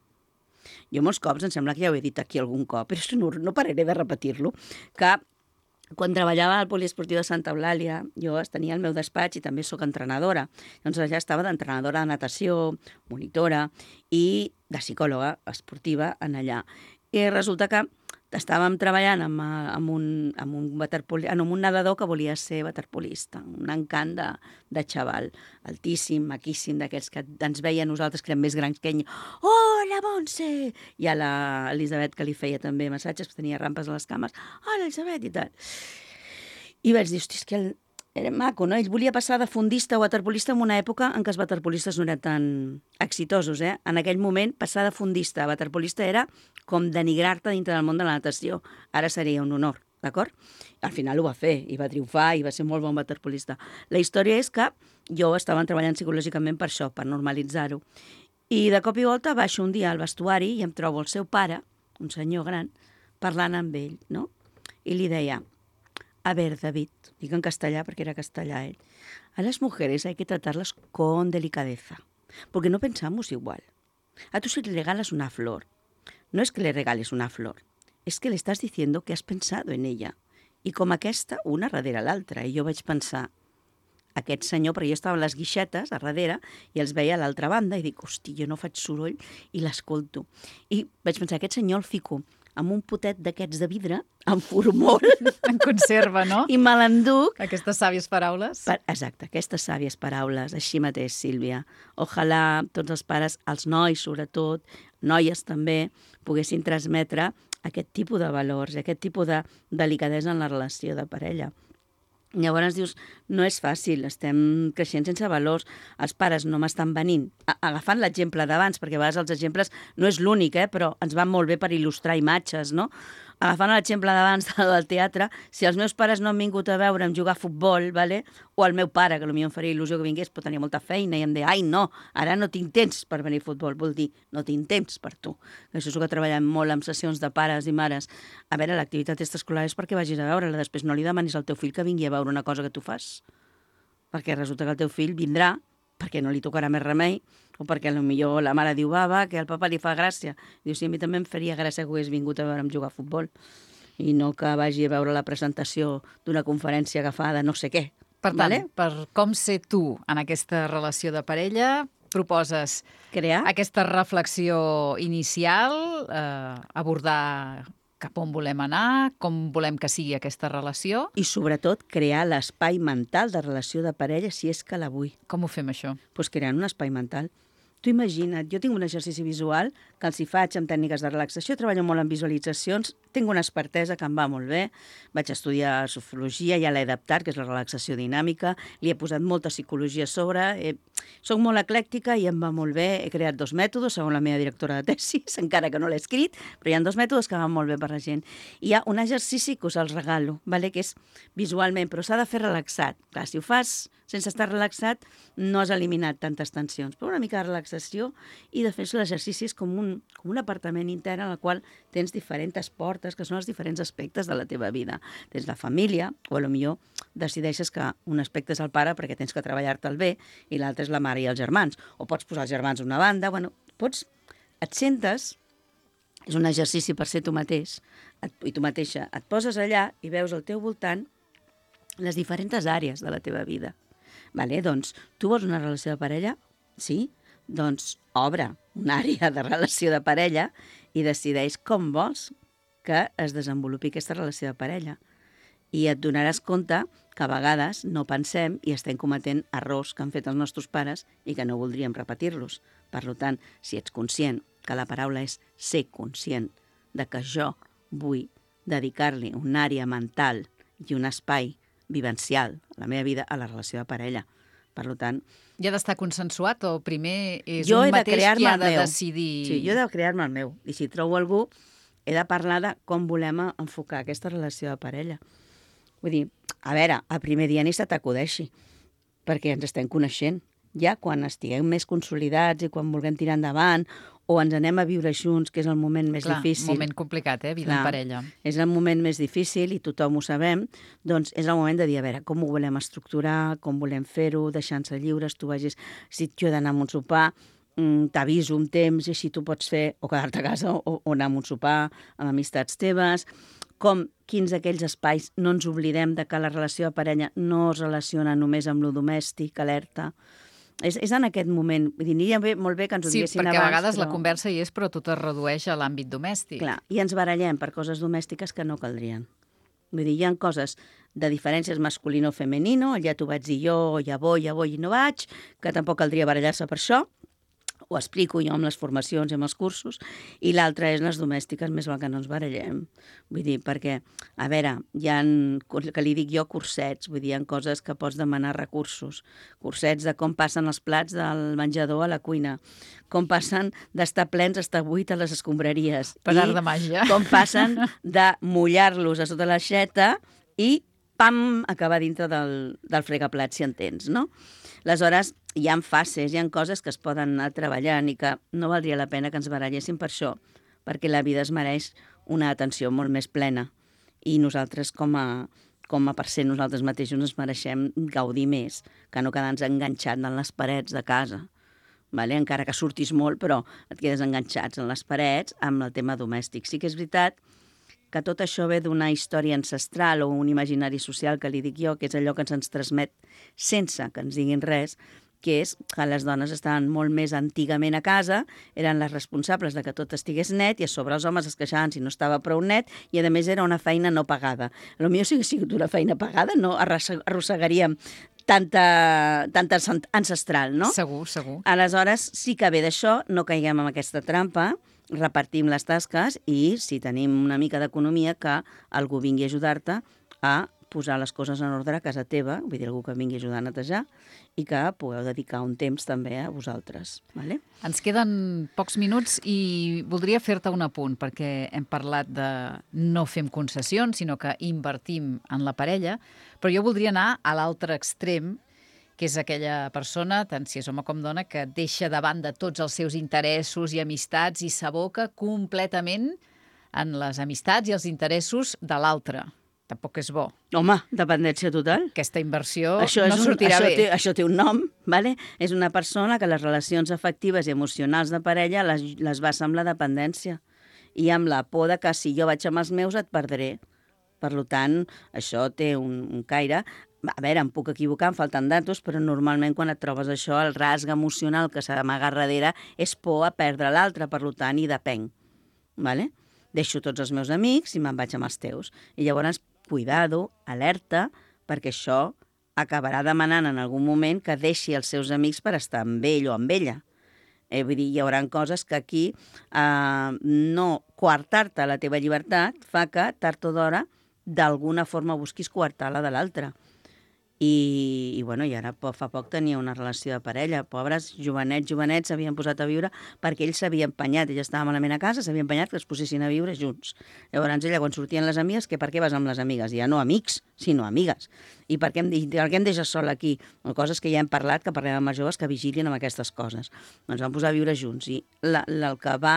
Jo molts cops, em sembla que ja ho he dit aquí algun cop, però no, no pararé de repetir-lo, que quan treballava al poliesportiu de Santa Eulàlia, jo tenia el meu despatx i també sóc entrenadora. Llavors allà estava d'entrenadora de natació, monitora i de psicòloga esportiva en allà. I resulta que estàvem treballant amb, amb, un, amb, un, waterpoli, amb un nedador que volia ser waterpolista, un encant de, de xaval, altíssim, maquíssim, d'aquests que ens veia a nosaltres, que eren més grans que ell. Hola, Montse! I a l'Elisabet, que li feia també massatges, que tenia rampes a les cames. Hola, Elisabet, i tal. I vaig dir, hosti, és que el, era maco, no? Ell volia passar de fundista a waterpolista en una època en què els waterpolistes no eren tan exitosos, eh? En aquell moment, passar de fundista a waterpolista era com denigrar-te dintre del món de la natació. Ara seria un honor, d'acord? Al final ho va fer, i va triomfar, i va ser molt bon waterpolista. La història és que jo estava treballant psicològicament per això, per normalitzar-ho. I de cop i volta baixo un dia al vestuari i em trobo el seu pare, un senyor gran, parlant amb ell, no? I li deia... A ver, David, digo en castellà porque era castellà él, a las mujeres hay que tratarlas con delicadeza, porque no pensamos igual. A tú si le regalas una flor, no es que le regales una flor, es que le estás diciendo que has pensado en ella. I com aquesta, una darrere l'altra. I jo vaig pensar, aquest senyor, perquè jo estava a les guixetes, a darrere, i els veia a l'altra banda, i dic, hosti, jo no faig soroll, i l'escolto. I vaig pensar, aquest senyor el fico amb un potet d'aquests de vidre, amb formol. En conserva, no? I me l'enduc. Aquestes sàvies paraules. Per, exacte, aquestes sàvies paraules, així mateix, Sílvia. Ojalà tots els pares, els nois sobretot, noies també, poguessin transmetre aquest tipus de valors, aquest tipus de delicadesa en la relació de parella. Llavors dius, no és fàcil, estem creixent sense valors, els pares no m'estan venint. Agafant l'exemple d'abans, perquè a vegades els exemples no és l'únic, eh, però ens van molt bé per il·lustrar imatges, no? Agafant l'exemple d'abans del teatre, si els meus pares no han vingut a veure'm jugar a futbol, vale? O el meu pare, que potser em faria il·lusió que vingués, però tenia molta feina i em deia, ai, no, ara no tinc temps per venir a futbol, vol dir, no tinc temps per tu. Això és el que treballem molt en sessions de pares i mares. A veure, l'activitat extraescolar és perquè vagis a veure-la, després no li demanis al teu fill que vingui a veure una cosa que tu fas, perquè resulta que el teu fill vindrà perquè no li tocarà més remei, o perquè potser la mare diu, va, va, que al papa li fa gràcia. Diu, sí, a mi també em faria gràcia que hagués vingut a veure'm jugar a futbol i no que vagi a veure la presentació d'una conferència que fa de no sé què. Per tant, vale? Per com ser tu en aquesta relació de parella, proposes crear aquesta reflexió inicial, eh, abordar cap on volem anar, com volem que sigui aquesta relació. I, sobretot, crear l'espai mental de relació de parella, si és que la vull. Com ho fem, això? Doncs pues creant un espai mental. Tu imagina't, jo tinc un exercici visual que els hi faig amb tècniques de relaxació, treballo molt en visualitzacions, tinc una expertesa que em va molt bé, vaig estudiar sofrologia, ja l'he adaptat, que és la relaxació dinàmica, li he posat molta psicologia a sobre, eh, soc molt eclèctica i em va molt bé, he creat dos mètodes, segons la meva directora de tesis, encara que no l'he escrit, però hi ha dos mètodes que van molt bé per la gent. Hi ha un exercici que us els regalo, vale? Que és visualment, però s'ha de fer relaxat. Clar, si ho fas sense estar relaxat, no has eliminat tantes tensions, però una mica de relaxació i de fer l'exercici és com un, com un apartament intern en el qual tens diferents portes, que són els diferents aspectes de la teva vida. Tens la família, o potser decideixes que un aspecte és el pare perquè tens que treballar-te'l bé i l'altre és la mare i els germans. O pots posar els germans a una banda, bueno, pots, et sentes, és un exercici per ser tu mateix, et, i tu mateixa, et poses allà i veus al teu voltant les diferents àrees de la teva vida. Vale, doncs, tu vols una relació de parella? Sí? Doncs obre una àrea de relació de parella i decideix com vols que es desenvolupi aquesta relació de parella. I et donaràs compte que a vegades no pensem i estem cometent errors que han fet els nostres pares i que no voldríem repetir-los. Per tant, si ets conscient, que la paraula és ser conscient de que jo vull dedicar-li una àrea mental i un espai vivencial a la meva vida, a la relació de parella. Per tant... I ha d'estar consensuat o primer és jo un de mateix qui ha de meu. decidir... Sí, jo he de crear-me el meu. I si trobo algú, he de parlar de com volem enfocar aquesta relació de parella. Vull dir, a veure, a primer dia ni se t'acudeixi, perquè ens estem coneixent. Ja quan estiguem més consolidats i quan vulguem tirar endavant o ens anem a viure junts, que és el moment més Clar, difícil. Clar, moment complicat, eh? Vida Clar, en parella. És el moment més difícil i tothom ho sabem, doncs és el moment de dir, a veure, com ho volem estructurar, com volem fer-ho, deixant-se lliures, tu vagis, si jo he d'anar a un sopar, t'aviso un temps i així tu pots fer, o quedar-te a casa o, o anar a un sopar amb amistats teves, com quins d'aquells espais no ens oblidem de que la relació de parella no es relaciona només amb lo domèstic, alerta. És, és en aquest moment. Vull dir, aniria bé, molt bé que ens ho sí, diguessin abans. Sí, perquè a vegades però... la conversa hi és, però tot es redueix a l'àmbit domèstic. Clar, i ens barallem per coses domèstiques que no caldrien. Vull dir, hi ha coses de diferències masculino-femenino, ja t'ho vaig dir jo, ja vull, ja vull i no vaig, que tampoc caldria barallar-se per això, ho explico jo amb les formacions i amb els cursos, i l'altra és les domèstiques, més val que no ens barallem. Vull dir, perquè, a veure, hi ha, que li dic jo, cursets, vull dir, hi ha coses que pots demanar recursos, cursets de com passen els plats del menjador a la cuina, com passen d'estar plens a estar buit a les escombraries. Per art de màgia. Com passen de mullar-los a sota l'aixeta i, pam, acabar dintre del, del fregaplats, si entens, no? Aleshores, hi ha fases, hi ha coses que es poden anar treballant i que no valdria la pena que ens baralléssim per això, perquè la vida es mereix una atenció molt més plena i nosaltres com a, com a per ser nosaltres mateixos ens mereixem gaudir més que no quedar-nos enganxats en les parets de casa. Vale? Encara que surtis molt, però et quedes enganxats en les parets amb el tema domèstic. Sí que és veritat que tot això ve d'una història ancestral o un imaginari social que li dic jo, que és allò que ens transmet sense que ens diguin res, que és que les dones estaven molt més antigament a casa, eren les responsables de que tot estigués net i a sobre els homes es queixaven si no estava prou net i a més era una feina no pagada. Potser si hagués sigut una feina pagada no arrossegaríem tanta, tanta ancestral, no? Segur, segur. Aleshores sí que ve d'això, no caiguem en aquesta trampa, repartim les tasques i si tenim una mica d'economia que algú vingui a ajudar-te a posar les coses en ordre a casa teva, vull dir, algú que vingui a ajudar a netejar, i que pugueu dedicar un temps també a vosaltres. Vale? Ens queden pocs minuts i voldria fer-te un apunt, perquè hem parlat de no fem concessions, sinó que invertim en la parella, però jo voldria anar a l'altre extrem, que és aquella persona, tant si és home com dona, que deixa de banda tots els seus interessos i amistats i s'aboca completament en les amistats i els interessos de l'altre. Tampoc és bo. Home, dependència total. Aquesta inversió això no un, sortirà això bé. Té, això té un nom, ¿vale? És una persona que les relacions afectives i emocionals de parella les, les basa amb la dependència i amb la por de que si jo vaig amb els meus et perdré. Per tant, això té un, un caire... A veure, em puc equivocar, em falten datos, però normalment quan et trobes això, el rasg emocional que s'amaga darrere és por a perdre l'altre, per tant, hi depenc. Vale? Deixo tots els meus amics i me'n vaig amb els teus. I llavors, cuidado, alerta, perquè això acabarà demanant en algun moment que deixi els seus amics per estar amb ell o amb ella. Eh, vull dir, hi haurà coses que aquí eh, no coartar-te la teva llibertat fa que, tard o d'hora, d'alguna forma busquis coartar la de l'altre. I, i, bueno, i ara fa poc tenia una relació de parella. Pobres jovenets, jovenets s'havien posat a viure perquè ell s'havia empenyat. Ella estava malament a casa, s'havia empenyat que es posessin a viure junts. Llavors ella, quan sortien les amigues, que per què vas amb les amigues? Ja no amics, sinó amigues. I per què em, per què em deixes sol aquí? Coses que ja hem parlat, que parlem amb els joves que vigilien amb aquestes coses. Doncs van posar a viure junts. I la, la, el que va...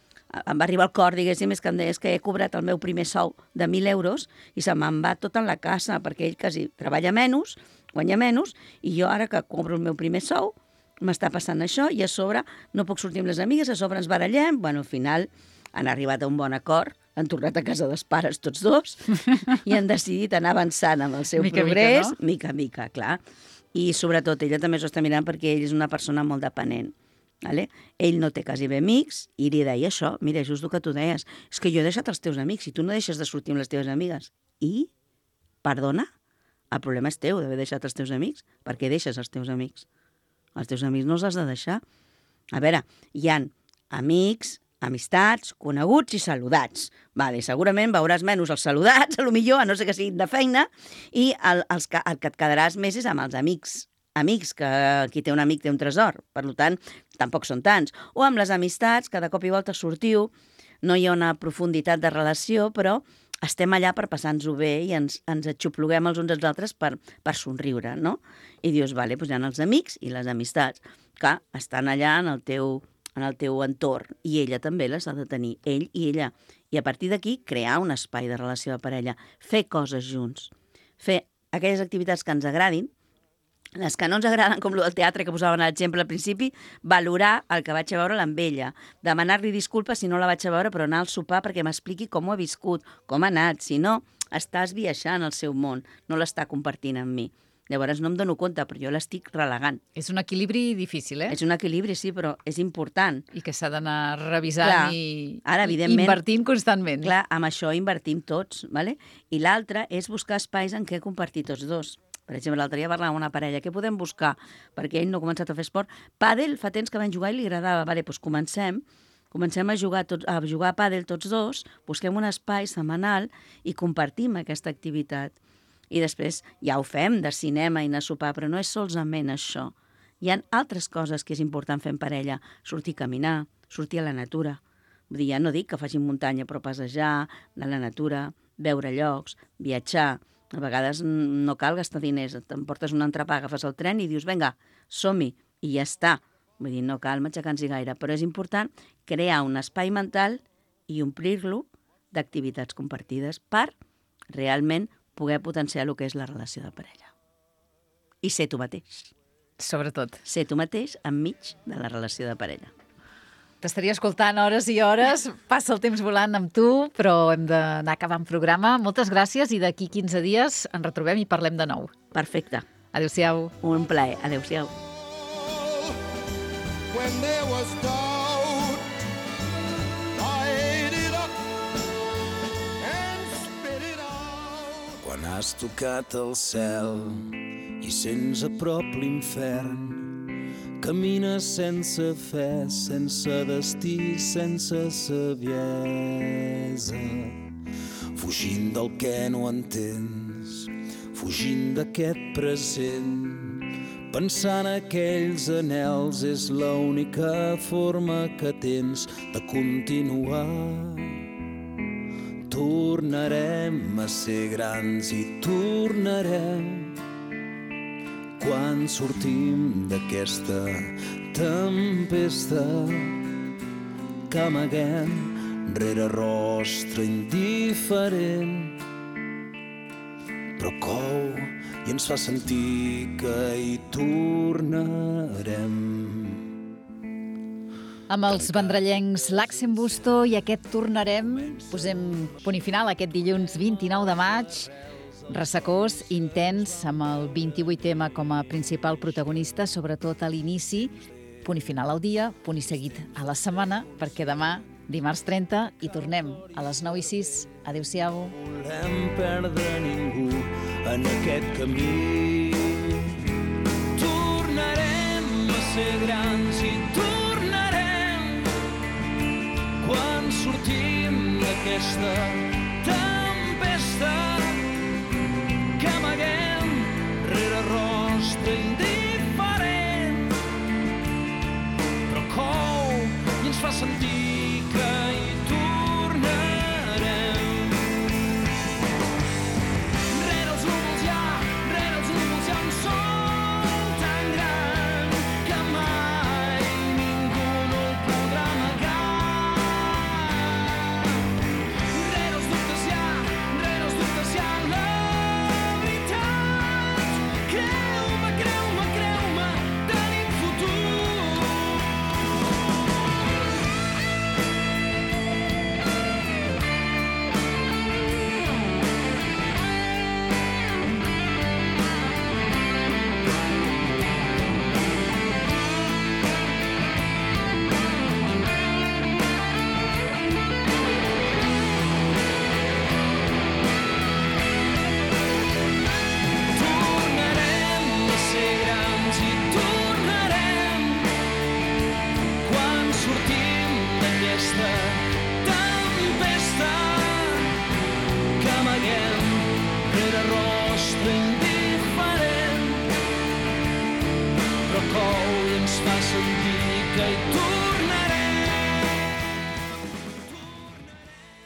em va arribar al cor, diguéssim, és que em deia que he cobrat el meu primer sou de mil euros i se me'n va tot en la casa, perquè ell quasi treballa menys, guanya menys, i jo ara que cobro el meu primer sou m'està passant això i a sobre no puc sortir amb les amigues, a sobre ens barallem. Bueno, al final han arribat a un bon acord, han tornat a casa dels pares tots dos i han decidit anar avançant amb el seu mica, progrés, mica, no? mica a mica, clar. I sobretot ella també s'ho està mirant perquè ell és una persona molt dependent. Vale? Ell no té quasi bé amics i li deia això, mira, just el que tu deies, és que jo he deixat els teus amics i tu no deixes de sortir amb les teves amigues. I, perdona, el problema és teu d'haver deixat els teus amics. Per què deixes els teus amics? Els teus amics no els has de deixar. A veure, hi han amics, amistats, coneguts i saludats. Vale, segurament veuràs menys els saludats, a lo millor, a no ser que siguin de feina, i el, els que, el que et quedaràs més és amb els amics amics, que qui té un amic té un tresor, per tant, tampoc són tants. O amb les amistats, que de cop i volta sortiu, no hi ha una profunditat de relació, però estem allà per passar-nos-ho bé i ens, ens aixopluguem els uns als altres per, per somriure, no? I dius, vale, doncs hi ha els amics i les amistats, que estan allà en el teu, en el teu entorn, i ella també les ha de tenir, ell i ella. I a partir d'aquí, crear un espai de relació de parella, fer coses junts, fer aquelles activitats que ens agradin, les que no ens agraden, com el del teatre que posaven a l'exemple al principi, valorar el que vaig a veure amb ella, demanar-li disculpes si no la vaig a veure, però anar al sopar perquè m'expliqui com ho ha viscut, com ha anat. Si no, estàs viatjant al seu món, no l'està compartint amb mi. Llavors no em dono compte, però jo l'estic relegant. És un equilibri difícil, eh? És un equilibri, sí, però és important. I que s'ha d'anar revisant clar, i, ara, i invertint constantment. Clar, amb això invertim tots, ¿vale? I l'altre és buscar espais en què compartir tots dos. Per exemple, l'altre dia parlàvem amb una parella. Què podem buscar? Perquè ell no ha començat a fer esport. Pàdel, fa temps que van jugar i li agradava. Vale, doncs comencem. Comencem a jugar, tots, a jugar a pàdel tots dos, busquem un espai setmanal i compartim aquesta activitat. I després ja ho fem de cinema i anar a sopar, però no és solament això. Hi ha altres coses que és important fer en parella. Sortir a caminar, sortir a la natura. Vull dir, ja no dic que facin muntanya, però passejar, anar a la natura, veure llocs, viatjar. A vegades no cal gastar diners, t'emportes un entrepà, agafes el tren i dius, vinga, som-hi, i ja està. Vull dir, no cal matxacar-nos gaire, però és important crear un espai mental i omplir-lo d'activitats compartides per realment poder potenciar el que és la relació de parella. I ser tu mateix. Sobretot. Ser tu mateix enmig de la relació de parella. T'estaria escoltant hores i hores, passa el temps volant amb tu, però hem d'anar acabant programa. Moltes gràcies i d'aquí quinze dies ens retrobem i parlem de nou. Perfecte. Adéu-siau. Un plaer. Adéu-siau. When there was doubt, I ate it up and spit it out. Quan has tocat el cel i sents a prop l'infern, camines sense fe, sense destí, sense saviesa, fugint del que no entens, fugint d'aquest present. Pensar en aquells anels és l'única forma que tens de continuar. Tornarem a ser grans i tornarem quan sortim d'aquesta tempesta que amaguem rere rostre indiferent, però cou i ens fa sentir que hi tornarem. Amb els vendrellencs L'Accent Busto i aquest tornarem, posem punt i final aquest dilluns vint-i-nou de maig, ressecós, intens, amb el vint-i-vuit ema com a principal protagonista, sobretot a l'inici, punt i final al dia, punt i seguit a la setmana, perquè demà, dimarts trenta, hi tornem a les nou i sis. Adéu-siau. No volem perdre ningú en aquest camí. Tornarem a ser grans i tornarem quan sortim d'aquesta tempesta que amaguem rere rostre indiferent, però cou i ens fa sentir